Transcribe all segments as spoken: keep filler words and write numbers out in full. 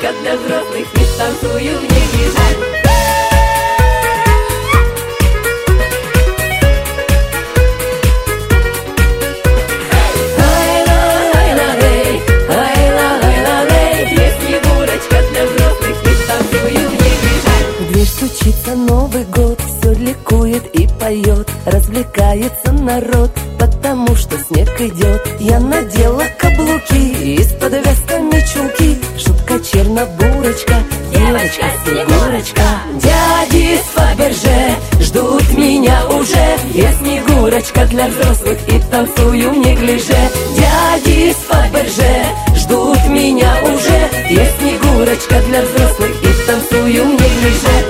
Снегурочка для взрослых, и танцую в неглиже. Стучится Новый год, все ликует и поет, развлекается народ, потому что снег идет. Я надела каблуки, из-под вязками чулки, шутка чернобурочка, девочка Снегурочка. Дяди с Фаберже ждут меня уже, я Снегурочка для взрослых и танцую в неглиже. Дяди с Фаберже ждут меня уже, я Снегурочка для взрослых и танцую в неглиже.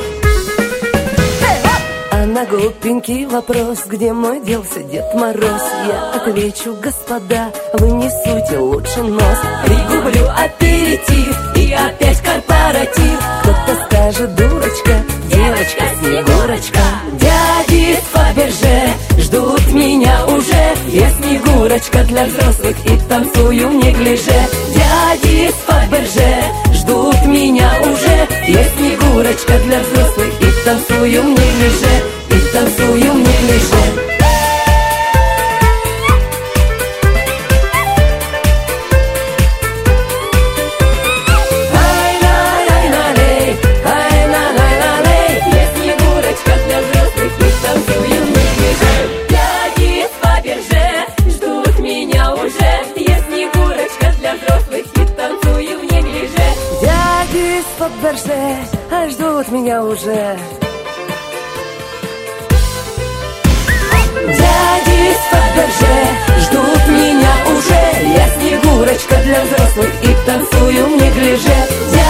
А на глупенький вопрос, где мой делся Дед Мороз, я отвечу: господа, вы не суйте лучше нос. Пригублю аперитив и опять корпоратив. Кто-то скажет: дурочка, девочка Снегурочка. Дяди с Фаберже ждут меня уже, я Снегурочка для взрослых и танцую в неглиже. Дяди с Фаберже ждут меня уже, я Снегурочка для взрослых и танцую в неглиже, и танцую в неглиже. Фаберже ждут меня уже. Дяди с Фаберже ждут меня уже, я Снегурочка для взрослых и танцую в неглиже.